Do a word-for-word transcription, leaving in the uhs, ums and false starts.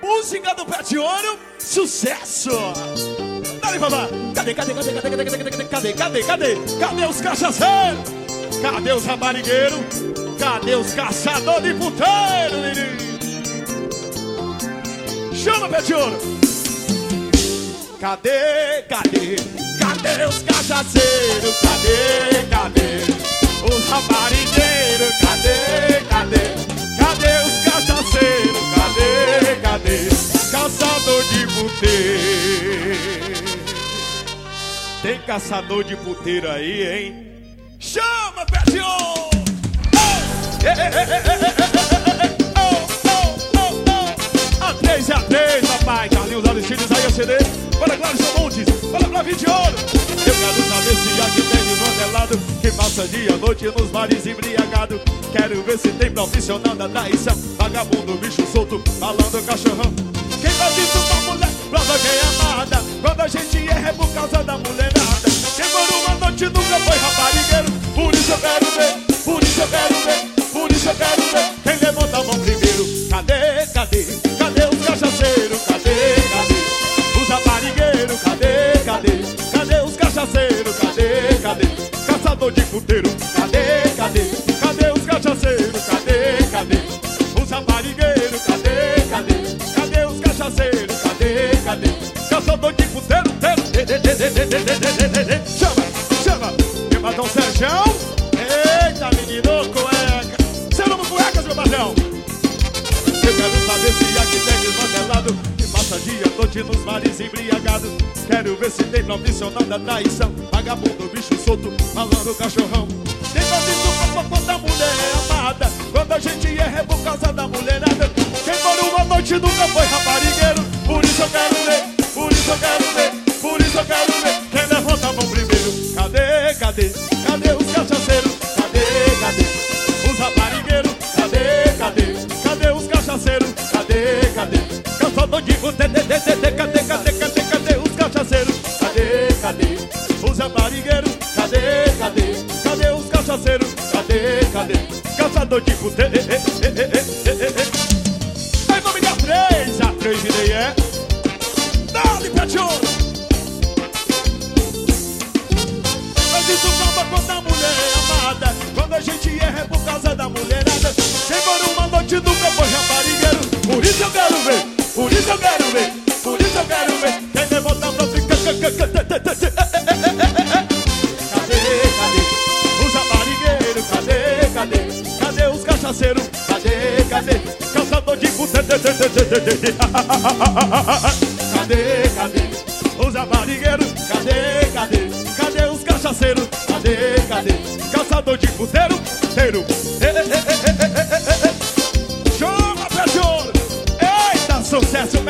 música do Pé de Ouro, sucesso! Dale, babá! Cadê, cadê, cadê, cadê, cadê, cadê, cadê, cadê, cadê, cadê? Cadê os cachaceiros? Cadê os raparigueiros? Cadê os caçadores de puteiro, menino? Chama, Pé de Ouro! Cadê, cadê? Cadê os cachaceiros? Cadê, cadê? Os raparigueiros? Cadê, cadê? Cadê os cachaceiros? Cadê, cadê? Caçador de puteiro. Tem caçador de puteiro aí, hein? Chama, Pé de Ouro! A três, a três, papai. Carlinhos Aristides, aí a C D. Para Clarison Montes, para Flavinho de Ouro. Eu quero saber se aqui tem desmantelado que passa dia, noite nos bares embriagado. Quero ver se tem profissional da traição, vagabundo, bicho solto, falando cachorrão. Quem faz isso com a mulher, prova quem é amada. Quando a gente erra é por causa da mulherada. Quem por uma noite nunca foi raparigueiro. Por isso eu quero ver, por isso eu quero ver, por isso eu quero ver. Quem levanta a mão primeiro. Cadê, cadê, cadê os cachaceiros? Cadê, cadê os raparigueiros? Cadê, cadê, cadê os cachaceiros? Cadê, cadê, caçador de puteiro? Cadê, cadê, cadê os cachaceiros? Cadê, cadê os raparigueiros? Cadê, cadê, cadê os cachaceiros? Cadê, cadê, caçador de puteiro? Chama, chama, meu patrão Sérgio. Eita, menino, cueca. Seu nome cuecas, meu patrão. Eu quero saber se aqui tem desmantelado que passa dia, noite nos bares embriagado. Quero ver se tem profissional da traição, vagabundo, bicho solto, falando cachorrão. Tem isso com da mulher amada. Quando a gente erra é por causa da mulherada. Quem por uma noite nunca foi raparigueiro. Por isso eu quero ver, por isso eu quero ver, por isso eu quero ver. Quem levanta a mão primeiro. Cadê, cadê, cadê os cachaceiros? Cadê, cadê os raparigueiros? Cadê, cadê, cadê os cachaceiros? Cadê, cadê, caçador de puteiro? Cadê, cadê, cadê, cadê, cadê os cachaceiros? Cadê, cadê os raparigueiros? Cadê, cadê, cadê os cachaceiros? Cadê, cadê, caçador de puteiro? Aí vamos ligar três, a três e daí é. Dá-lhe, Pé de Ouro. Mas isso acaba quando a mulher é amada. Quando a gente erra é por causa da mulherada. Quem por uma noite nunca foi raparigueiro. Por isso eu quero ver, por isso eu quero ver, por isso eu quero ver. Quem levanta pra ficar. Cadê, cadê os raparigueiros? Cadê, cadê, cadê os cachaceiros? Cadê, cadê, caçador de puteiro? Cadê, cadê os raparigueiros? Cadê, cadê, cadê os cachaceiros? Cadê, cadê, caçador de puteiro? Teiro. Chama, Pé de Ouro. Eita, sucesso.